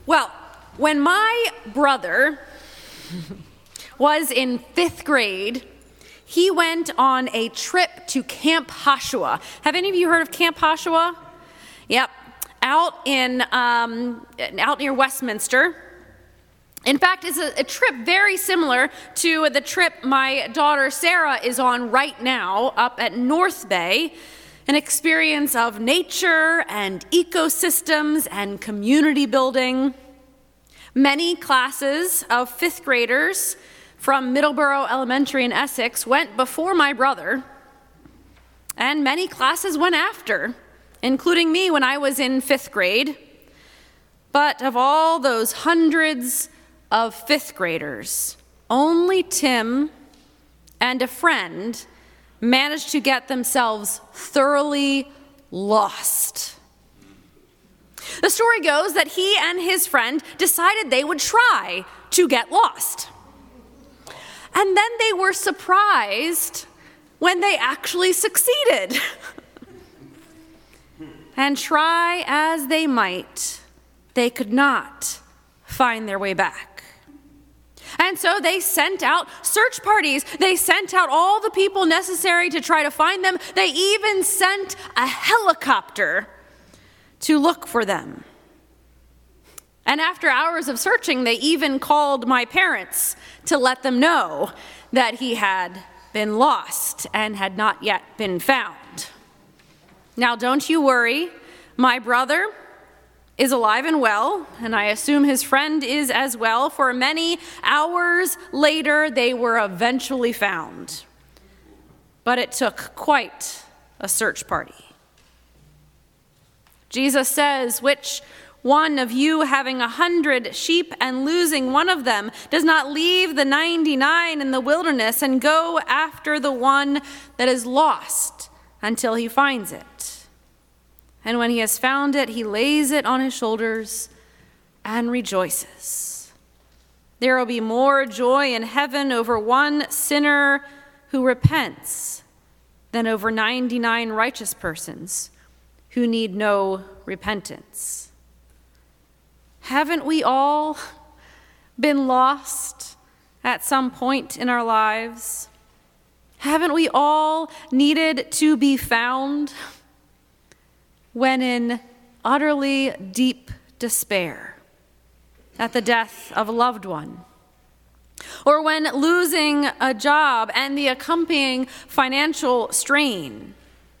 Well, when my brother was in 5th grade, he went on a trip to Camp Joshua. Have any of you heard of Camp Joshua? Yep, out near Westminster. In fact, it's a trip very similar to the trip my daughter Sarah is on right now up at North Bay, an experience of nature and ecosystems and community building. Many classes of 5th graders from Middleborough Elementary in Essex went before my brother, and many classes went after, including me when I was in 5th grade. But of all those hundreds of 5th graders, only Tim and a friend managed to get themselves thoroughly lost. The story goes that he and his friend decided they would try to get lost. And then they were surprised when they actually succeeded. And try as they might, they could not find their way back. And so they sent out search parties. They sent out all the people necessary to try to find them. They even sent a helicopter to look for them. And after hours of searching, they even called my parents to let them know that he had been lost and had not yet been found. Now, don't you worry. My brother is alive and well, and I assume his friend is as well. For many hours later, they were eventually found. But it took quite a search party. Jesus says, "Which one of you, having 100 sheep and losing one of them, does not leave the 99 in the wilderness and go after the one that is lost until he finds it? And when he has found it, he lays it on his shoulders and rejoices. There will be more joy in heaven over one sinner who repents than over 99 righteous persons who need no repentance." Haven't we all been lost at some point in our lives? Haven't we all needed to be found when in utterly deep despair at the death of a loved one? Or when losing a job and the accompanying financial strain?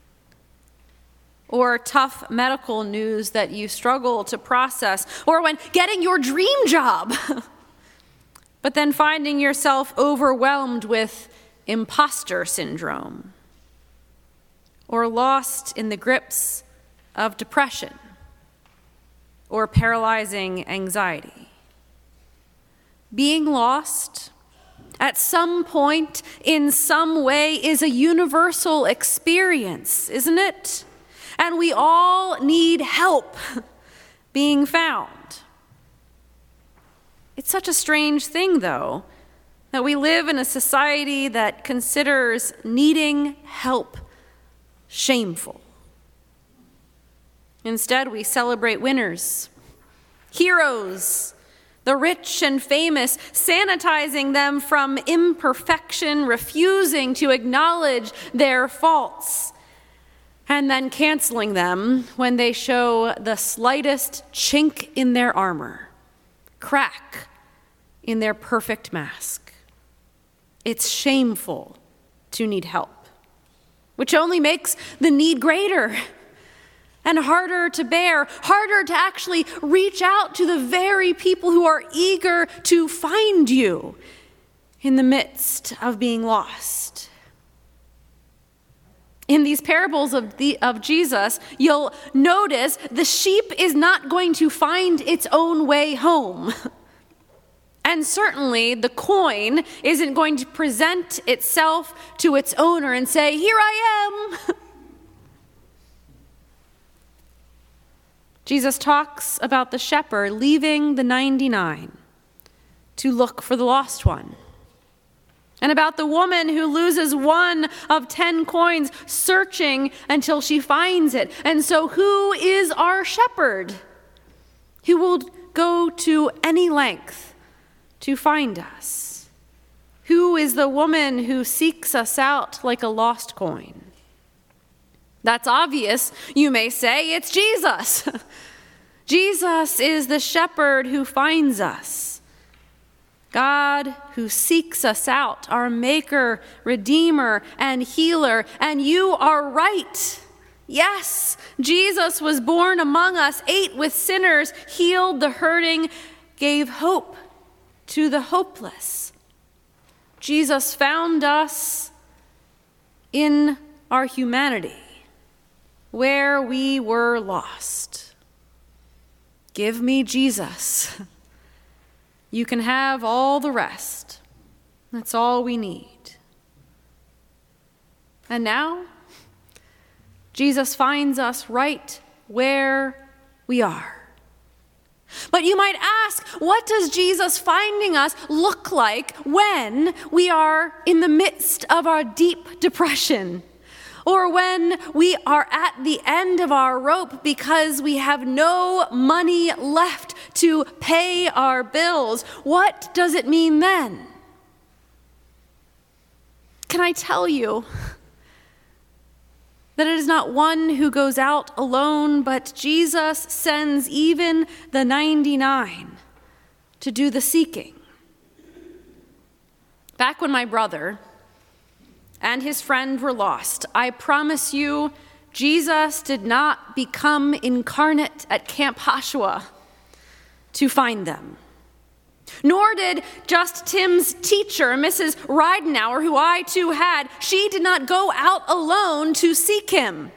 Or tough medical news that you struggle to process? Or when getting your dream job, but then finding yourself overwhelmed with imposter syndrome? Or lost in the grips of depression or paralyzing anxiety? Being lost at some point in some way is a universal experience, isn't it? And we all need help being found. It's such a strange thing, though, that we live in a society that considers needing help shameful. Instead, we celebrate winners, heroes, the rich and famous, sanitizing them from imperfection, refusing to acknowledge their faults, and then canceling them when they show the slightest chink in their armor, crack in their perfect mask. It's shameful to need help, which only makes the need greater and harder to bear, harder to actually reach out to the very people who are eager to find you in the midst of being lost. In these parables of Jesus, you'll notice the sheep is not going to find its own way home. And certainly the coin isn't going to present itself to its owner and say, "Here I am." Jesus talks about the shepherd leaving the 99 to look for the lost one, and about the woman who loses one of 10 coins, searching until she finds it. And so who is our shepherd? Who will go to any length to find us? Who is the woman who seeks us out like a lost coin? That's obvious, you may say. It's Jesus. Jesus is the shepherd who finds us. God who seeks us out, our maker, redeemer, and healer. And you are right. Yes, Jesus was born among us, ate with sinners, healed the hurting, gave hope to the hopeless. Jesus found us in our humanity, where we were lost. Give me Jesus. You can have all the rest. That's all we need. And now, Jesus finds us right where we are. But you might ask, what does Jesus finding us look like when we are in the midst of our deep depression? Or when we are at the end of our rope because we have no money left to pay our bills? What does it mean then? Can I tell you that it is not one who goes out alone, but Jesus sends even the 99 to do the seeking? Back when my brother and his friend were lost, I promise you, Jesus did not become incarnate at Camp Hashua to find them. Nor did just Tim's teacher, Mrs. Ridenauer, who I too had. She did not go out alone to seek him.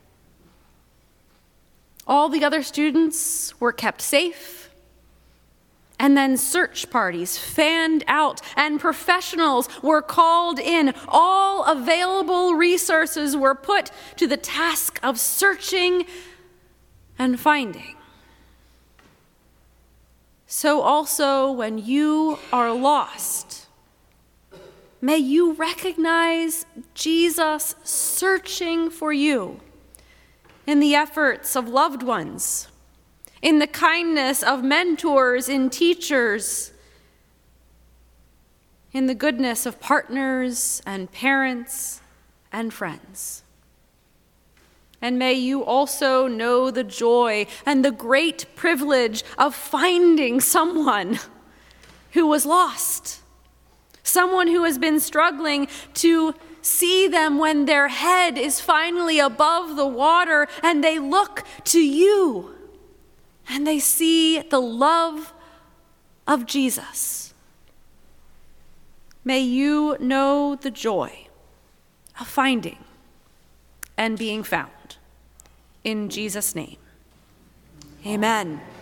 All the other students were kept safe. And then search parties fanned out and professionals were called in. All available resources were put to the task of searching and finding. So also when you are lost, may you recognize Jesus searching for you in the efforts of loved ones, in the kindness of mentors and teachers, in the goodness of partners and parents and friends. And may you also know the joy and the great privilege of finding someone who was lost, someone who has been struggling to see them when their head is finally above the water and they look to you. And they see the love of Jesus. May you know the joy of finding and being found. In Jesus' name, amen.